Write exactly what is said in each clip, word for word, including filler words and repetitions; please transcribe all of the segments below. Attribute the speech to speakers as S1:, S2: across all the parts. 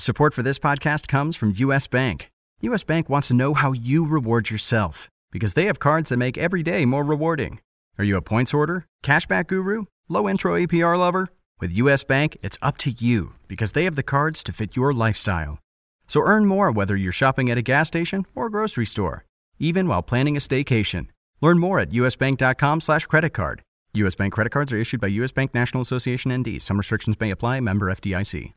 S1: Support for this podcast comes from U S. Bank. U S. Bank wants to know how you reward yourself because they have cards that make every day more rewarding. Are you a points hoarder, cashback guru, low intro A P R lover? With U S. Bank, it's up to you because they have the cards to fit your lifestyle. So earn more whether you're shopping at a gas station or grocery store, even while planning a staycation. Learn more at usbank.com slash credit card. U S. Bank credit cards are issued by U S. Bank National Association N D. Some restrictions may apply. Member F D I C.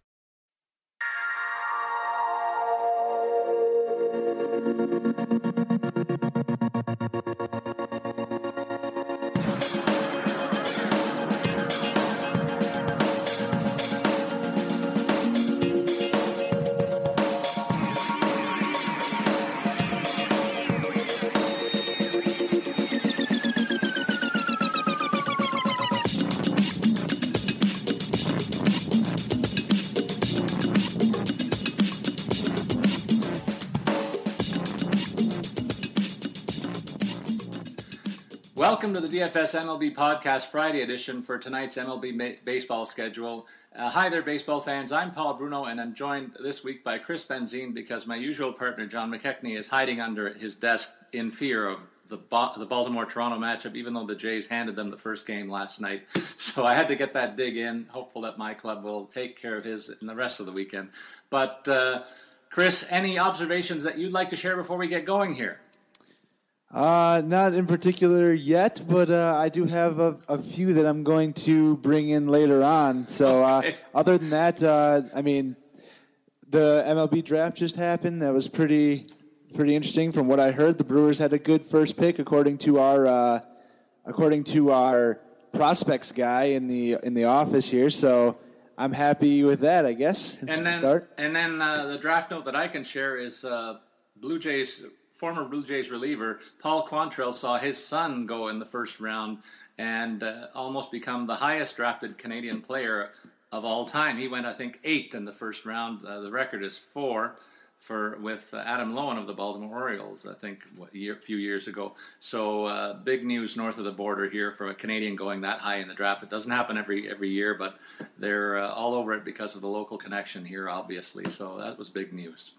S2: Welcome to the D F S M L B Podcast Friday edition for tonight's M L B ma- baseball schedule. Uh, hi there, baseball fans. I'm Paul Bruno, and I'm joined this week by Chris Benzine because my usual partner, John McKechnie, is hiding under his desk in fear of the Bo- the Baltimore-Toronto matchup, even though the Jays handed them the first game last night. So I had to get that dig in, hopeful that my club will take care of his in the rest of the weekend. But, uh, Chris, any observations that you'd like to share before we get going here?
S3: Uh, not in particular yet, but uh, I do have a, a few that I'm going to bring in later on. So
S2: okay.
S3: uh, other than that, uh, I mean, the M L B draft just happened. That was pretty pretty interesting. From what I heard, the Brewers had a good first pick according to our uh, according to our prospects guy in the in the office here. So I'm happy with that, I guess.
S2: And then,
S3: start.
S2: And then uh, the draft note that I can share is uh, Blue Jays. Former Blue Jays reliever Paul Quantrill saw his son go in the first round and uh, almost become the highest drafted Canadian player of all time. He went, I think, eighth in the first round. Uh, the record is four for with uh, Adam Lowen of the Baltimore Orioles, I think, what, a year, few years ago. So uh, big news north of the border here for a Canadian going that high in the draft. It doesn't happen every every year, but they're uh, all over it because of the local connection here, obviously. So that was big news.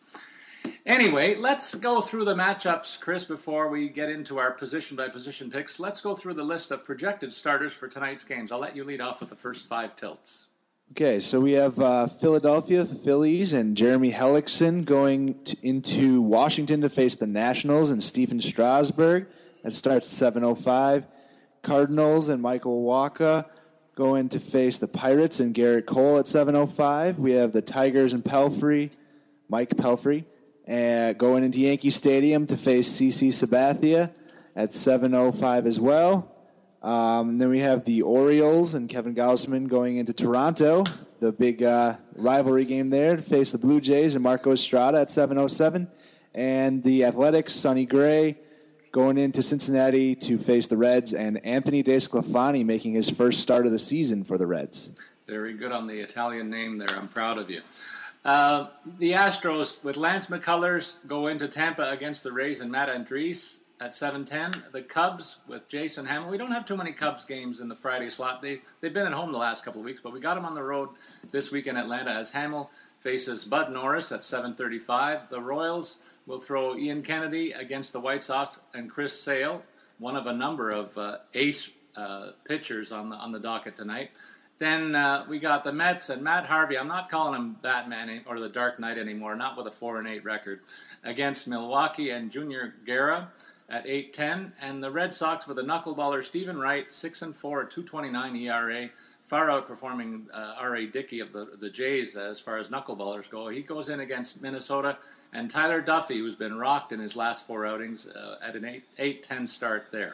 S2: Anyway, let's go through the matchups, Chris, before we get into our position-by-position picks. Let's go through the list of projected starters for tonight's games. I'll let you lead off with the first five tilts.
S3: Okay, so we have uh, Philadelphia, the Phillies, and Jeremy Hellickson going to, into Washington to face the Nationals and Stephen Strasburg. That starts at seven oh five. Cardinals and Michael Wacha going to face the Pirates and Garrett Cole at seven oh five. We have the Tigers and Pelfrey, Mike Pelfrey, and going into Yankee Stadium to face C C Sabathia at seven oh five as well. Um, and then we have the Orioles and Kevin Gausman going into Toronto, the big uh, rivalry game there to face the Blue Jays and Marco Estrada at seven oh seven. And the Athletics, Sonny Gray, going into Cincinnati to face the Reds, and Anthony DeSclafani making his first start of the season for the Reds.
S2: Very good on the Italian name there. I'm proud of you. Uh, the Astros with Lance McCullers go into Tampa against the Rays and Matt Andriese at seven ten. The Cubs with Jason Hammel. We don't have too many Cubs games in the Friday slot. They, they've been at home the last couple of weeks, but we got them on the road this week in Atlanta as Hammel faces Bud Norris at seven thirty-five. The Royals will throw Ian Kennedy against the White Sox and Chris Sale, one of a number of uh, ace uh, pitchers on the, on the docket tonight. Then uh, we got the Mets and Matt Harvey. I'm not calling him Batman or the Dark Knight anymore, not with a four and eight record, against Milwaukee and Junior Guerra at eight ten. And the Red Sox with a knuckleballer Stephen Wright, six and four, two twenty-nine E R A, far outperforming uh, R A Dickey of the, the Jays as far as knuckleballers go. He goes in against Minnesota. And Tyler Duffy, who's been rocked in his last four outings, uh, at an eight ten start there.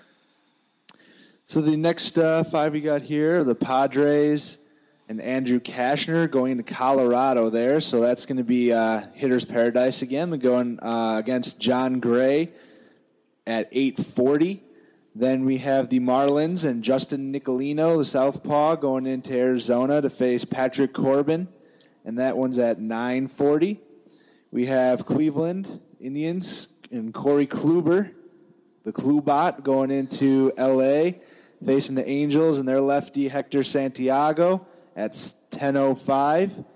S3: So the next uh, five we got here are the Padres and Andrew Cashner going to Colorado there. So that's going to be uh, hitter's paradise again. We're going uh, against John Gray at eight forty. Then we have the Marlins and Justin Nicolino, the southpaw, going into Arizona to face Patrick Corbin. And that one's at nine forty. We have Cleveland Indians and Corey Kluber, the Klubot, going into L A, facing the Angels and their lefty Hector Santiago at ten oh five.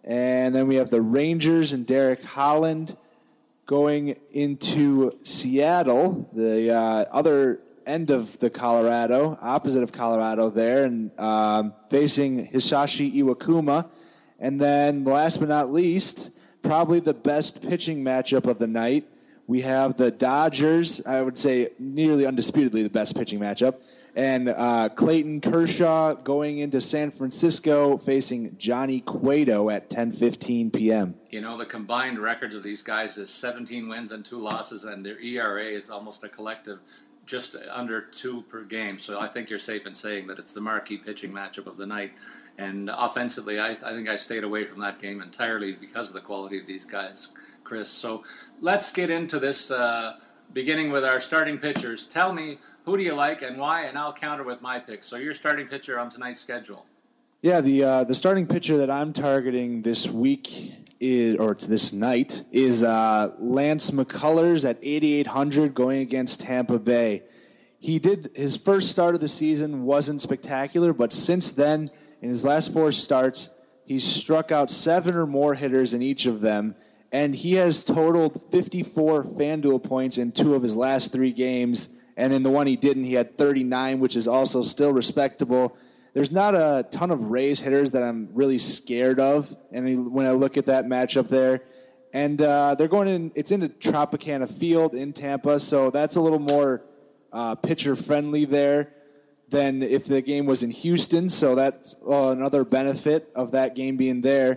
S3: And then we have the Rangers and Derek Holland going into Seattle, the uh, other end of the Colorado, opposite of Colorado there, and um, facing Hisashi Iwakuma. And then last but not least, probably the best pitching matchup of the night, we have the Dodgers, I would say nearly undisputedly the best pitching matchup, and uh, Clayton Kershaw going into San Francisco facing Johnny Cueto at ten fifteen p.m.
S2: You know, the combined records of these guys is seventeen wins and two losses, and their E R A is almost a collective just under two per game. So I think you're safe in saying that it's the marquee pitching matchup of the night. And offensively, I, I think I stayed away from that game entirely because of the quality of these guys, Chris. So let's get into this, uh, beginning with our starting pitchers. Tell me, who do you like and why, and I'll counter with my picks. So your starting pitcher on tonight's schedule.
S3: Yeah, the uh, the starting pitcher that I'm targeting this week is, or this night is uh, Lance McCullers at eighty-eight hundred going against Tampa Bay. He did his first start of the season wasn't spectacular, but since then, in his last four starts, he's struck out seven or more hitters in each of them, and he has totaled fifty-four FanDuel points in two of his last three games, and in the one he didn't, he had thirty-nine, which is also still respectable. There's not a ton of Rays hitters that I'm really scared of, and when I look at that matchup there, and uh, they're going in. It's into Tropicana Field in Tampa, so that's a little more uh, pitcher friendly there than if the game was in Houston. So that's uh, another benefit of that game being there,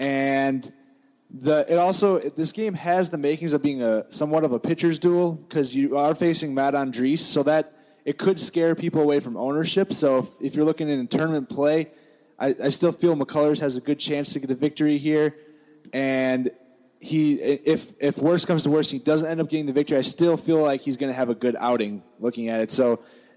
S3: and the it also this game has the makings of being a somewhat of a pitcher's duel because you are facing Matt Andriese, so that it could scare people away from ownership. So if, if you're looking in tournament play, I, I still feel McCullers has a good chance to get a victory here. And he, if if worse comes to worse, he doesn't end up getting the victory, I still feel like he's going to have a good outing looking at it. So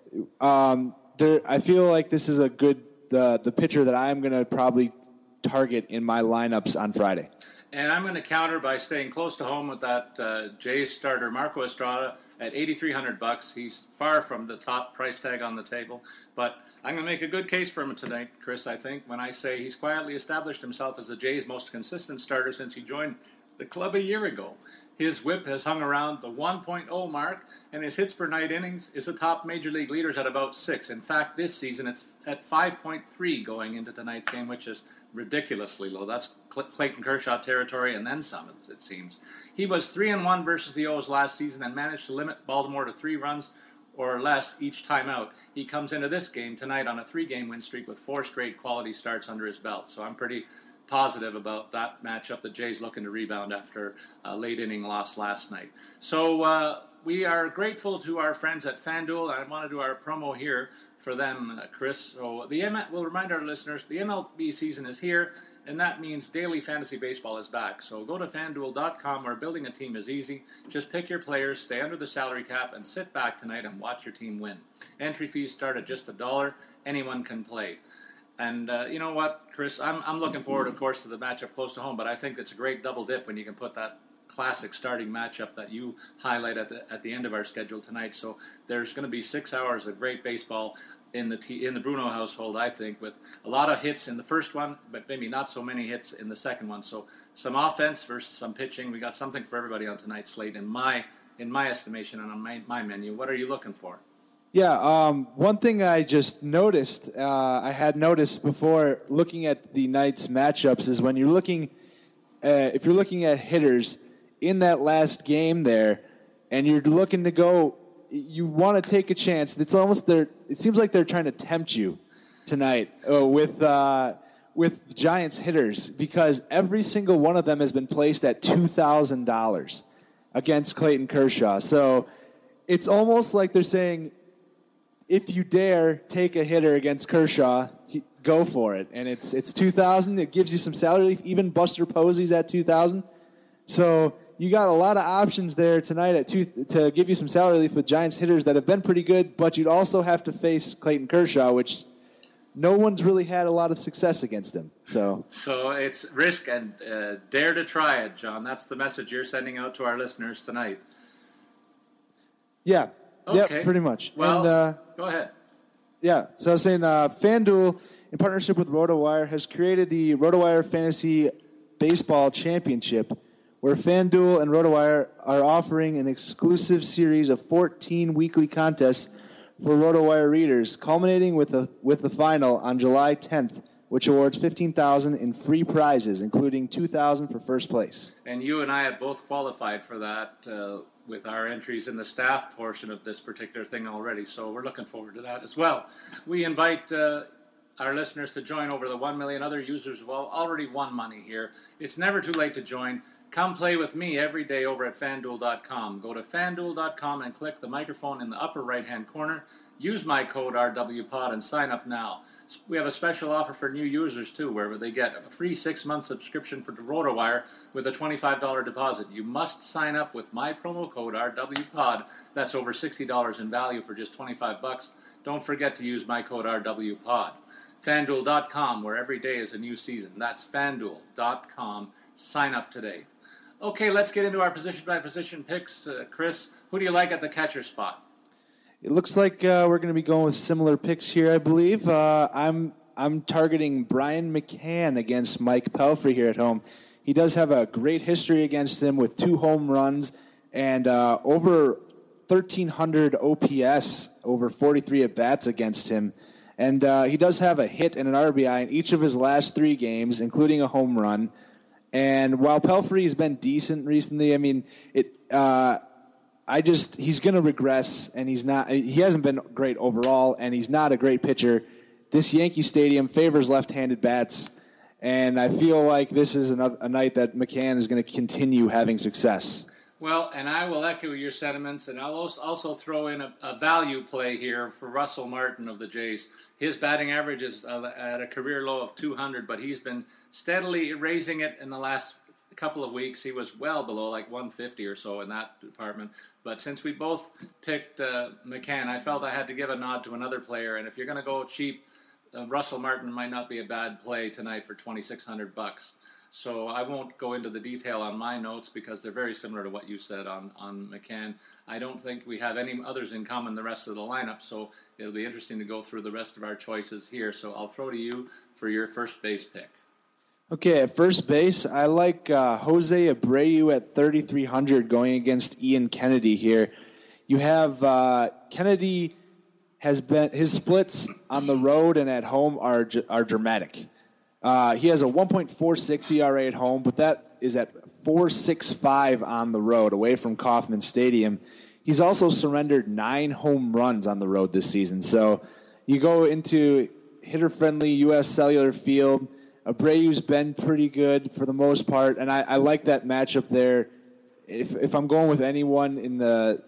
S3: um, there, I feel like this is a good the the pitcher that I'm going to probably target in my lineups on Friday.
S2: And I'm going to counter by staying close to home with that uh, Jays starter, Marco Estrada, at eighty-three hundred bucks. He's far from the top price tag on the table, but I'm going to make a good case for him tonight, Chris, I think, when I say he's quietly established himself as the Jays' most consistent starter since he joined the club a year ago. His whip has hung around the one point oh mark, and his hits per night innings is the top major league leaders at about six. In fact, this season it's at five point three going into tonight's game, which is ridiculously low. That's Clayton Kershaw territory and then some, it seems. He was three and one versus the O's last season and managed to limit Baltimore to three runs or less each time out. He comes into this game tonight on a three-game win streak with four straight quality starts under his belt. So I'm pretty positive about that matchup. The Jays looking to rebound after a late inning loss last night. So uh, we are grateful to our friends at FanDuel, and I want to do our promo here for them, uh, Chris. So the M- we'll remind our listeners, the M L B season is here, and that means daily fantasy baseball is back. So go to FanDuel dot com where building a team is easy. Just pick your players, stay under the salary cap, and sit back tonight and watch your team win. Entry fees start at just a dollar. Anyone can play. And uh, you know what, Chris, I'm I'm looking forward, of course, to the matchup close to home, but I think it's a great double dip when you can put that classic starting matchup that you highlight at the at the end of our schedule tonight. So there's going to be six hours of great baseball in the T, in the Bruno household, I think, with a lot of hits in the first one, but maybe not so many hits in the second one. So some offense versus some pitching. We got something for everybody on tonight's slate in my in my estimation and on my, my menu. What are you looking for?
S3: Yeah, um, one thing I just noticed, uh, I had noticed before looking at the night's matchups is when you're looking, uh, if you're looking at hitters in that last game there, and you're looking to go, you want to take a chance. It's almost they're. It seems like they're trying to tempt you tonight uh, with uh, with Giants hitters because every single one of them has been placed at two thousand dollars against Clayton Kershaw. So it's almost like they're saying, if you dare take a hitter against Kershaw, go for it. And it's it's two thousand. It gives you some salary relief. Even Buster Posey's at two thousand. So you got a lot of options there tonight at two to give you some salary relief with Giants hitters that have been pretty good. But you'd also have to face Clayton Kershaw, which no one's really had a lot of success against him. So
S2: so it's risk and uh, dare to try it, John. That's the message you're sending out to our listeners tonight.
S3: Yeah.
S2: Okay.
S3: Yeah, pretty much.
S2: Well,
S3: and, uh,
S2: go ahead.
S3: Yeah, so I was saying uh, FanDuel, in partnership with RotoWire, has created the RotoWire Fantasy Baseball Championship, where FanDuel and RotoWire are offering an exclusive series of fourteen weekly contests for RotoWire readers, culminating with the with the final on July tenth, which awards fifteen thousand dollars in free prizes, including two thousand dollars for first place.
S2: And you and I have both qualified for that uh, with our entries in the staff portion of this particular thing already, so we're looking forward to that as well. We invite uh, our listeners to join over the one million other users who have already won money here. It's never too late to join. Come play with me every day over at FanDuel dot com. Go to FanDuel dot com and click the microphone in the upper right-hand corner. Use my code R W P O D and sign up now. We have a special offer for new users, too, where they get a free six-month subscription for RotoWire with a twenty-five dollars deposit. You must sign up with my promo code R W P O D. That's over sixty dollars in value for just twenty-five bucks. Don't forget to use my code R W P O D. FanDuel dot com, where every day is a new season. That's FanDuel dot com. Sign up today. Okay, let's get into our position-by-position picks. Uh, Chris, who do you like at the catcher spot?
S3: It looks like uh, we're going to be going with similar picks here, I believe. Uh, I'm I'm targeting Brian McCann against Mike Pelfrey here at home. He does have a great history against him with two home runs and uh, over thirteen hundred O P S, over forty-three at-bats against him. And uh, he does have a hit and an R B I in each of his last three games, including a home run. And while Pelfrey has been decent recently, I mean, it. Uh, I just he's going to regress, and he's not. He hasn't been great overall, and he's not a great pitcher. This Yankee Stadium favors left-handed bats, and I feel like this is a, a night that McCann is going to continue having success.
S2: Well, and I will echo your sentiments, and I'll also throw in a, a value play here for Russell Martin of the Jays. His batting average is uh, at a career low of two hundred, but he's been steadily raising it in the last couple of weeks. He was well below like one fifty or so in that department. But since we both picked uh, McCann, I felt I had to give a nod to another player. And if you're going to go cheap, uh, Russell Martin might not be a bad play tonight for twenty-six hundred bucks. So I won't go into the detail on my notes because they're very similar to what you said on, on McCann. I don't think we have any others in common the rest of the lineup, so it'll be interesting to go through the rest of our choices here. So I'll throw to you for your first base pick.
S3: Okay, at first base, I like uh, Jose Abreu at thirty-three hundred going against Ian Kennedy here. You have uh, Kennedy has been his splits on the road and at home are are dramatic. Uh, he has a one point four six E R A at home, but that is at four point six five on the road away from Kauffman Stadium. He's also surrendered nine home runs on the road this season. So you go into hitter-friendly U S Cellular Field. Abreu's been pretty good for the most part, and I, I like that matchup there. If if I'm going with anyone in the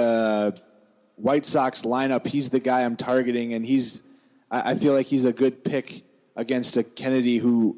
S3: the White Sox lineup, he's the guy I'm targeting, and he's I, I feel like he's a good pick against a Kennedy who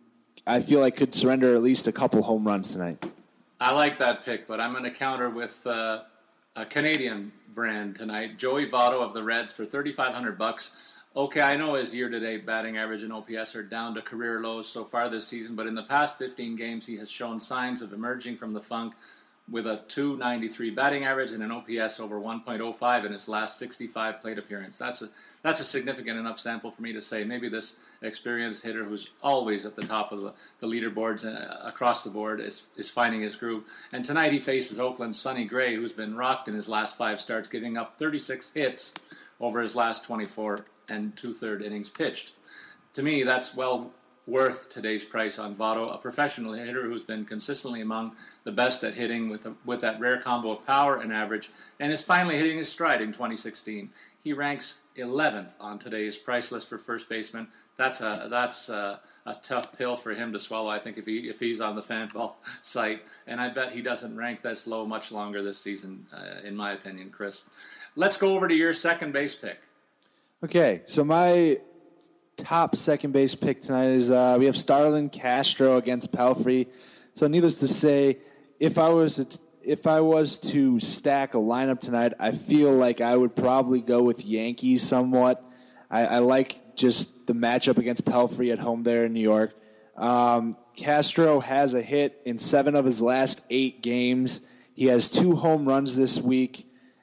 S3: I feel like could surrender at least a couple home runs tonight.
S2: I like that pick, but I'm going to counter with uh, a Canadian brand tonight, Joey Votto of the Reds for thirty-five hundred bucks. Okay, I know his year-to-date batting average and O P S are down to career lows so far this season, but in the past fifteen games, he has shown signs of emerging from the funk with a two ninety-three batting average and an O P S over one point oh five in his last sixty-five plate appearance. That's a that's a significant enough sample for me to say maybe this experienced hitter who's always at the top of the, the leaderboards uh, across the board is, is finding his groove. And tonight he faces Oakland's Sonny Gray, who's been rocked in his last five starts, giving up thirty-six hits over his last twenty-four and two-third innings pitched. To me, that's well worth today's price on Votto, a professional hitter who's been consistently among the best at hitting with a, with that rare combo of power and average, and is finally hitting his stride in twenty sixteen. He ranks eleventh on today's price list for first baseman. That's a that's a, a tough pill for him to swallow, I think, if he if he's on the Fanball site, and I bet he doesn't rank this low much longer this season, uh, in my opinion, Chris. Let's go over to your second base pick.
S3: Okay, so my top second base pick tonight is uh, we have Starlin Castro against Pelfrey. So needless to say, if I was to, if I was to stack a lineup tonight, I feel like I would probably go with Yankees somewhat. I, I like just the matchup against Pelfrey at home there in New York. Um, Castro has a hit in seven of his last eight games. He has two home runs this week.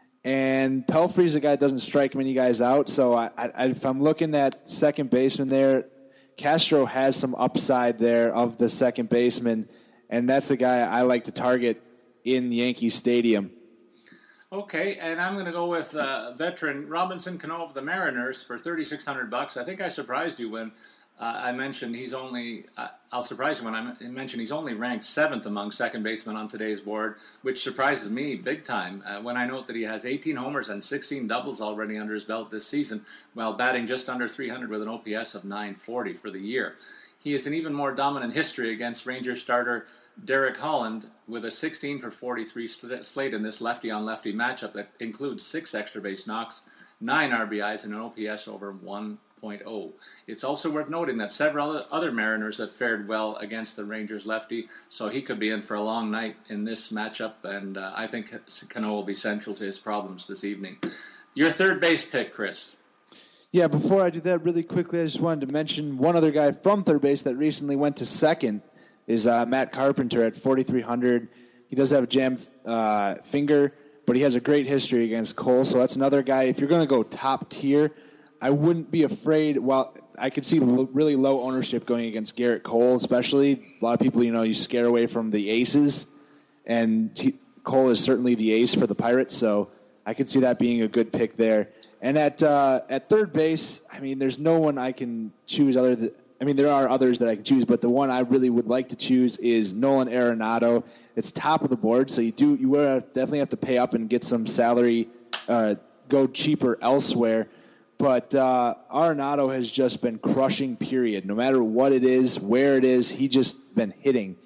S3: And Pelfrey's a guy that doesn't strike many guys out, so I, I, if I'm looking at second baseman there, Castro has some upside there of the second baseman, and that's a guy I like to target in Yankee Stadium.
S2: Okay, and I'm going to go with uh, veteran Robinson Cano of the Mariners for thirty-six hundred bucks. I think I surprised you when uh, I mentioned he's only. Uh, I'll surprise you when I mentioned he's only ranked seventh among second basemen on today's board, which surprises me big time. Uh, when I note that he has eighteen homers and sixteen doubles already under his belt this season, while batting just under three hundred with an O P S of nine forty for the year. He is an even more dominant history against Rangers starter Derek Holland with a sixteen for forty-three slate in this lefty-on-lefty matchup that includes six extra base knocks, nine R B Is, and an O P S over one point oh. It's also worth noting that several other Mariners have fared well against the Rangers lefty, so he could be in for a long night in this matchup, and uh, I think Cano will be central to his problems this evening. Your third base pick, Chris.
S3: Yeah, before I do that, really quickly, I just wanted to mention one other guy from third base that recently went to second is uh, Matt Carpenter at forty-three hundred. He does have a jam uh, finger, but he has a great history against Cole, so that's another guy. If you're going to go top tier, I wouldn't be afraid. Well, I could see lo- really low ownership going against Garrett Cole, especially. A lot of people, you know, you scare away from the aces, and he, Cole is certainly the ace for the Pirates, so I could see that being a good pick there. And at uh, at third base, I mean, there's no one I can choose other than, I mean, there are others that I can choose, but the one I really would like to choose is Nolan Arenado. It's top of the board, so you do you will definitely have to pay up and get some salary, uh, go cheaper elsewhere. But uh, Arenado has just been crushing, period. No matter what it is, where it is, he just been hitting.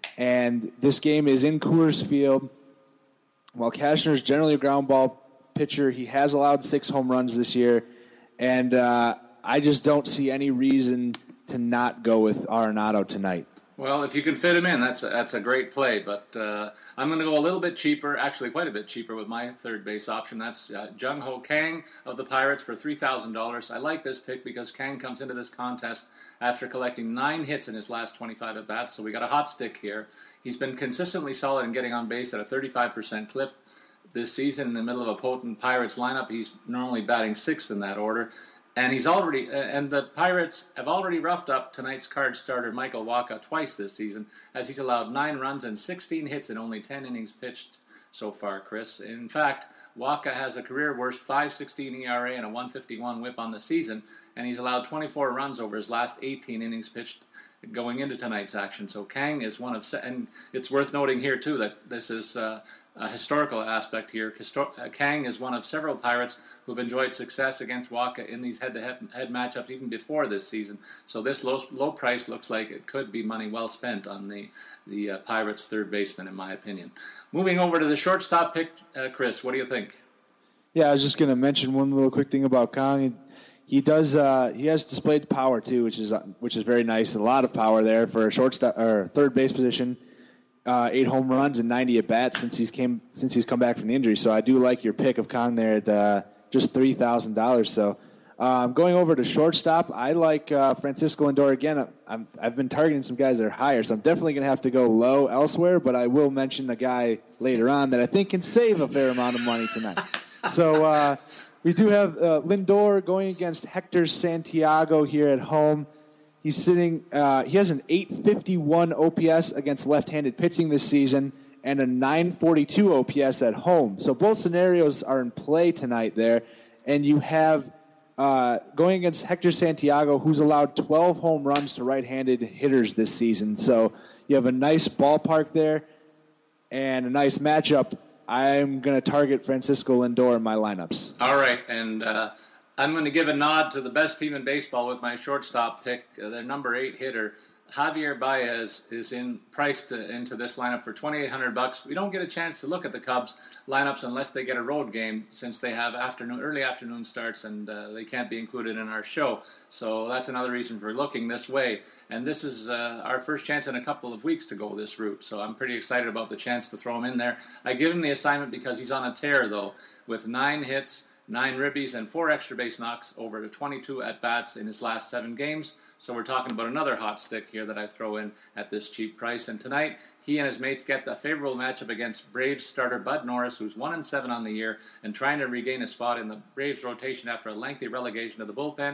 S3: And this game is in Coors Field. While Cashner's generally a ground ball pitcher, he has allowed six home runs this year, and uh, I just don't see any reason to not go with Arenado tonight.
S2: Well, if you can fit him in, that's a, that's a great play, but uh, I'm going to go a little bit cheaper, actually quite a bit cheaper with my third base option. That's uh, Jung Ho Kang of the Pirates for three thousand dollars. I like this pick because Kang comes into this contest after collecting nine hits in his last twenty-five at-bats, so we got a hot stick here. He's been consistently solid in getting on base at a thirty-five percent clip. This season, in the middle of a potent Pirates lineup, he's normally batting sixth in that order. And he's already, uh, and the Pirates have already roughed up tonight's card starter Michael Wacha twice this season, as he's allowed nine runs and sixteen hits in only ten innings pitched so far, Chris. In fact, Wacha has a career worst five sixteen E R A and a one fifty-one whip on the season, and he's allowed twenty-four runs over his last eighteen innings pitched going into tonight's action. So Kang is one of, and it's worth noting here too that this is uh, a historical aspect here. Kang is one of several Pirates who've enjoyed success against Wacha in these head-to-head head matchups even before this season. So this low, low price looks like it could be money well spent on the the uh, Pirates' third baseman, in my opinion. Moving over to the shortstop pick, uh, Chris, what do you think?
S3: Yeah, I was just going to mention one little quick thing about Kang. He does. Uh, he has displayed power too, which is uh, which is very nice. A lot of power there for a shortstop or third base position. Uh, eight home runs and ninety at bats since he's came since he's come back from the injury. So I do like your pick of Kang there at uh, just three thousand dollars. So um, going over to shortstop, I like uh, Francisco Lindor again. I'm, I've been targeting some guys that are higher, so I'm definitely going to have to go low elsewhere. But I will mention a guy later on that I think can save a fair amount of money tonight. So. Uh, We do have uh, Lindor going against Hector Santiago here at home. He's sitting. Uh, he has an eight fifty-one O P S against left-handed pitching this season, and a nine forty-two O P S at home. So both scenarios are in play tonight there, and you have uh, going against Hector Santiago, who's allowed twelve home runs to right-handed hitters this season. So you have a nice ballpark there, and a nice matchup. I'm going to target Francisco Lindor in my lineups.
S2: All right, and uh, I'm going to give a nod to the best team in baseball with my shortstop pick. Uh, their number eight hitter, Javier Baez, is in priced uh, into this lineup for twenty-eight hundred bucks. We don't get a chance to look at the Cubs lineups unless they get a road game, since they have afternoon, early afternoon starts, and uh, they can't be included in our show. So that's another reason for looking this way. And this is uh, our first chance in a couple of weeks to go this route. So I'm pretty excited about the chance to throw him in there. I give him the assignment because he's on a tear, though, with nine hits, nine ribbies, and four extra base knocks over twenty-two at-bats in his last seven games. So we're talking about another hot stick here that I throw in at this cheap price. And tonight, he and his mates get the favorable matchup against Braves starter Bud Norris, who's one and seven on the year and trying to regain a spot in the Braves rotation after a lengthy relegation to the bullpen.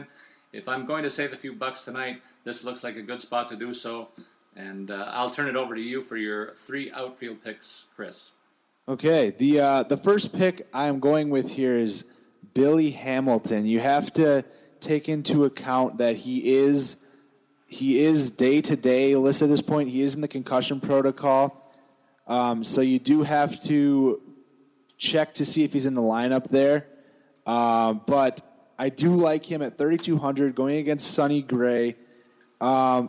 S2: if I'm going to save a few bucks tonight, this looks like a good spot to do so. And uh, I'll turn it over to you for your three outfield picks, Chris.
S3: Okay, the uh, the first pick I'm going with here is Billy Hamilton. You have to take into account that he is he is day to day listed at this point. He is in the concussion protocol, um, so you do have to check to see if he's in the lineup there. Uh, but I do like him at thirty-two hundred going against Sonny Gray. Um,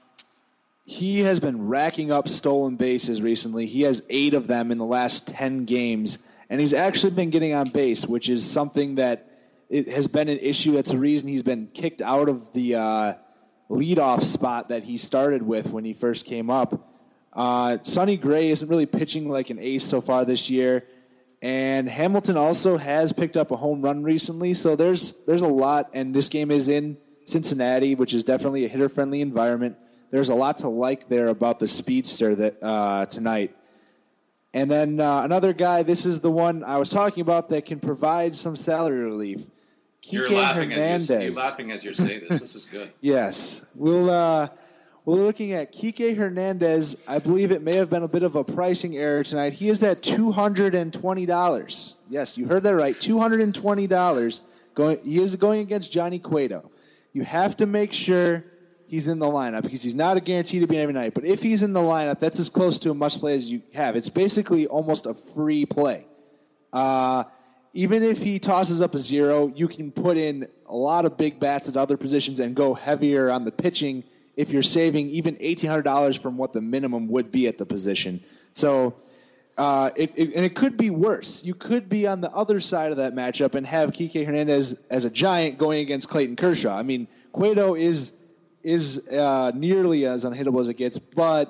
S3: He has been racking up stolen bases recently. He has eight of them in the last ten games, and he's actually been getting on base, which is something that it has been an issue. That's the reason he's been kicked out of the uh, leadoff spot that he started with when he first came up. Uh, Sonny Gray isn't really pitching like an ace so far this year, and Hamilton also has picked up a home run recently, so there's there's a lot, and this game is in Cincinnati, which is definitely a hitter-friendly environment. There's a lot to like there about the speedster that uh, tonight. And then uh, another guy, this is the one I was talking about that can provide some salary relief. Kike
S2: You're laughing,
S3: Hernandez.
S2: as you, you're laughing as you say this. This is good.
S3: Yes. We'll, uh, we're looking at Kike Hernandez. I believe it may have been a bit of a pricing error tonight. He is at two hundred twenty dollars. Yes, you heard that right. two hundred twenty dollars. Going, he is going against Johnny Cueto. You have to make sure he's in the lineup because he's not a guarantee to be every night. But if he's in the lineup, that's as close to a must-play as you have. It's basically almost a free play. Uh, even if he tosses up a zero, you can put in a lot of big bats at other positions and go heavier on the pitching if you're saving even eighteen hundred dollars from what the minimum would be at the position. So, uh, it, it, and it could be worse. You could be on the other side of that matchup and have Kike Hernandez as a giant going against Clayton Kershaw. I mean, Cueto is... is uh, nearly as unhittable as it gets, but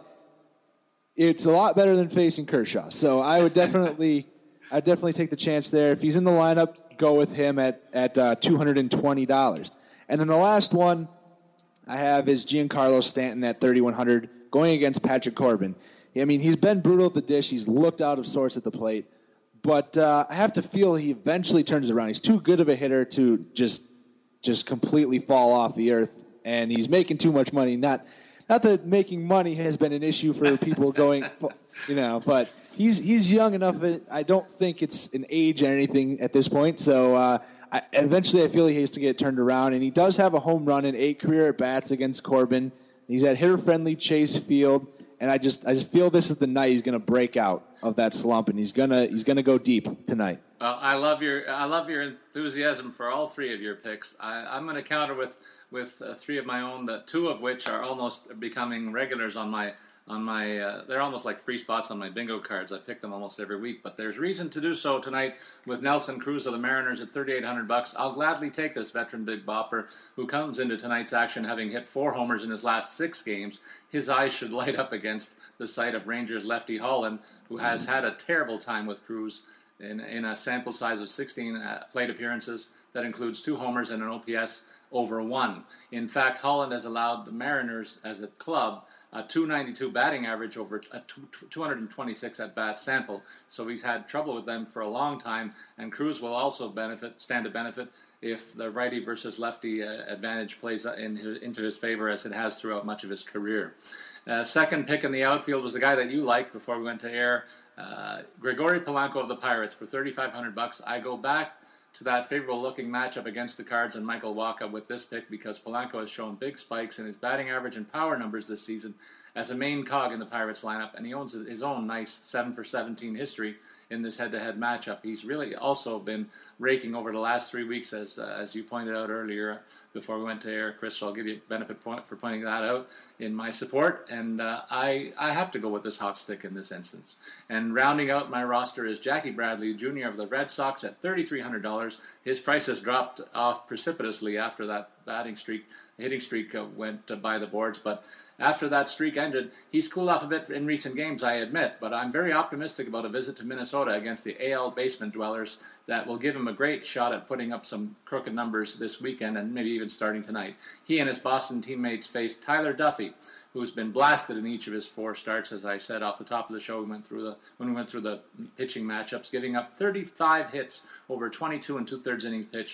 S3: it's a lot better than facing Kershaw. So I would definitely, I definitely take the chance there. If he's in the lineup, go with him at at uh, two hundred and twenty dollars. And then the last one I have is Giancarlo Stanton at thirty-one hundred, going against Patrick Corbin. I mean, he's been brutal at the dish. He's looked out of sorts at the plate, but uh, I have to feel he eventually turns around. He's too good of a hitter to just just completely fall off the earth. And he's making too much money. Not, not that making money has been an issue for people going, you know. But he's he's young enough. That I don't think it's an age or anything at this point. So uh, I, eventually, I feel he has to get turned around. And he does have a home run in eight career at bats against Corbin. He's at hitter friendly Chase Field, and I just I just feel this is the night he's going to break out of that slump, and he's gonna he's gonna go deep tonight.
S2: Well, I love your I love your enthusiasm for all three of your picks. I, I'm going to counter with. with uh, three of my own, the two of which are almost becoming regulars on my, on my. Uh, they're almost like free spots on my bingo cards. I pick them almost every week, but there's reason to do so tonight with Nelson Cruz of the Mariners at thirty-eight hundred bucks. I'll gladly take this veteran big bopper who comes into tonight's action having hit four homers in his last six games. His eyes should light up against the sight of Rangers lefty Holland, who has had a terrible time with Cruz. In, in a sample size of sixteen uh, plate appearances that includes two homers and an O P S over one. In fact, Holland has allowed the Mariners as a club a two ninety-two batting average over a two hundred twenty-six at-bat sample, so he's had trouble with them for a long time, and Cruz will also benefit, stand to benefit if the righty versus lefty uh, advantage plays in his, into his favor as it has throughout much of his career. Uh, second pick in the outfield was the guy that you liked before we went to air, uh, Gregory Polanco of the Pirates for thirty-five hundred bucks. I go back to that favorable-looking matchup against the Cards and Michael Wacha with this pick because Polanco has shown big spikes in his batting average and power numbers this season as a main cog in the Pirates lineup, and he owns his own nice seven for seventeen history in this head-to-head matchup. He's really also been raking over the last three weeks, as uh, as you pointed out earlier before we went to air, Chris. So I'll give you a benefit point for pointing that out in my support, and uh, I I have to go with this hot stick in this instance. And rounding out my roster is Jackie Bradley Junior of the Red Sox at thirty-three hundred dollars. His price has dropped off precipitously after that batting streak, hitting streak uh, went uh, by the boards, but after that streak ended, he's cooled off a bit in recent games, I admit, but I'm very optimistic about a visit to Minnesota against the A L basement dwellers that will give him a great shot at putting up some crooked numbers this weekend and maybe even starting tonight. He and his Boston teammates face Tyler Duffy, who's been blasted in each of his four starts. As I said off the top of the show, we went through the when we went through the pitching matchups, giving up thirty-five hits over twenty-two and two-thirds innings pitched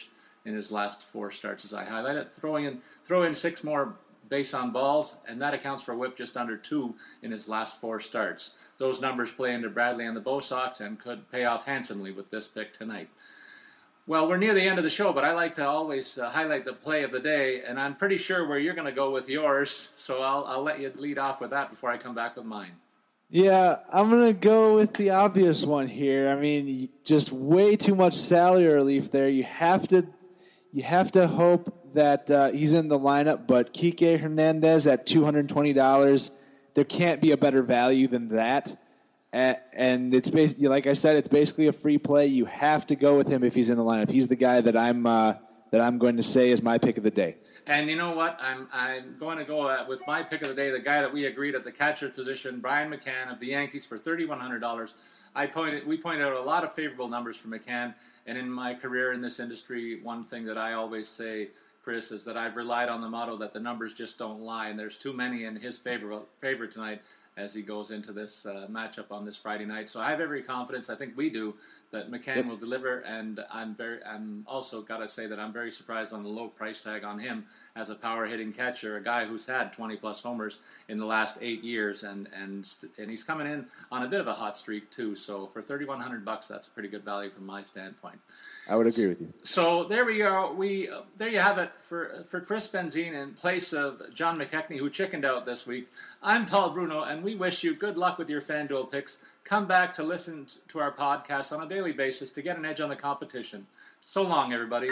S2: in his last four starts, as I highlighted. Throw in, throw in six more base on balls, and that accounts for a whip just under two in his last four starts. Those numbers play into Bradley and the Bo Sox and could pay off handsomely with this pick tonight. Well, we're near the end of the show, but I like to always uh, highlight the play of the day, and I'm pretty sure where you're going to go with yours, so I'll, I'll let you lead off with that before I come back with mine.
S3: Yeah, I'm going to go with the obvious one here. I mean, just way too much salary relief there. You have to you have to hope that uh, he's in the lineup, but Kike Hernandez at two hundred twenty dollars, there can't be a better value than that. And it's basically, like I said, it's basically a free play. You have to go with him if he's in the lineup. He's the guy that I'm uh, that I'm going to say is my pick of the day.
S2: And you know what? I'm I'm going to go uh, with my pick of the day, the guy that we agreed at the catcher position, Brian McCann of the Yankees for thirty-one hundred dollars. I pointed we pointed out a lot of favorable numbers for McCann, and in my career in this industry, one thing that I always say, Chris, is that I've relied on the motto that the numbers just don't lie, and there's too many in his favor favor tonight as he goes into this uh, matchup on this Friday night. So I have every confidence, I think we do, that McCann yep. will deliver, and I'm very, I'm also got to say that I'm very surprised on the low price tag on him as a power-hitting catcher, a guy who's had twenty-plus homers in the last eight years, and and and he's coming in on a bit of a hot streak too. So for thirty-one hundred bucks, that's a pretty good value from my standpoint.
S3: I would agree with you.
S2: So there we go. We uh, there you have it for for Chris Benzine in place of John McKechnie, who chickened out this week. I'm Paul Bruno, and we wish you good luck with your FanDuel picks. Come back to listen to our podcast on a daily basis to get an edge on the competition. So long, everybody.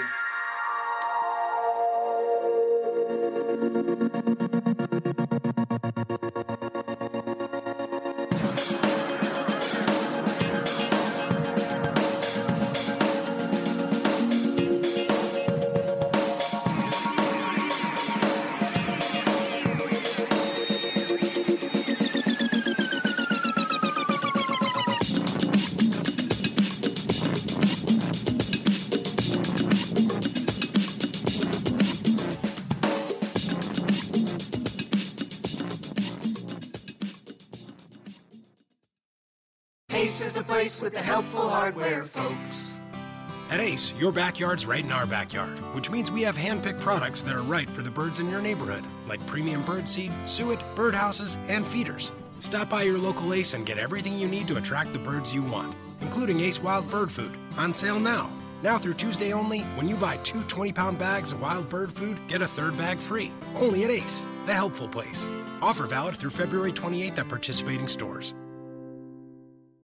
S4: Ace is a place with the helpful hardware, folks.
S5: At Ace, your backyard's right in our backyard, which means we have hand-picked products that are right for the birds in your neighborhood, like premium bird seed, suet, birdhouses, and feeders. Stop by your local Ace and get everything you need to attract the birds you want, including Ace Wild Bird Food, on sale now. Now through Tuesday only, when you buy two twenty-pound bags of wild bird food, get a third bag free. Only at Ace, the helpful place. Offer valid through February twenty-eighth at participating stores.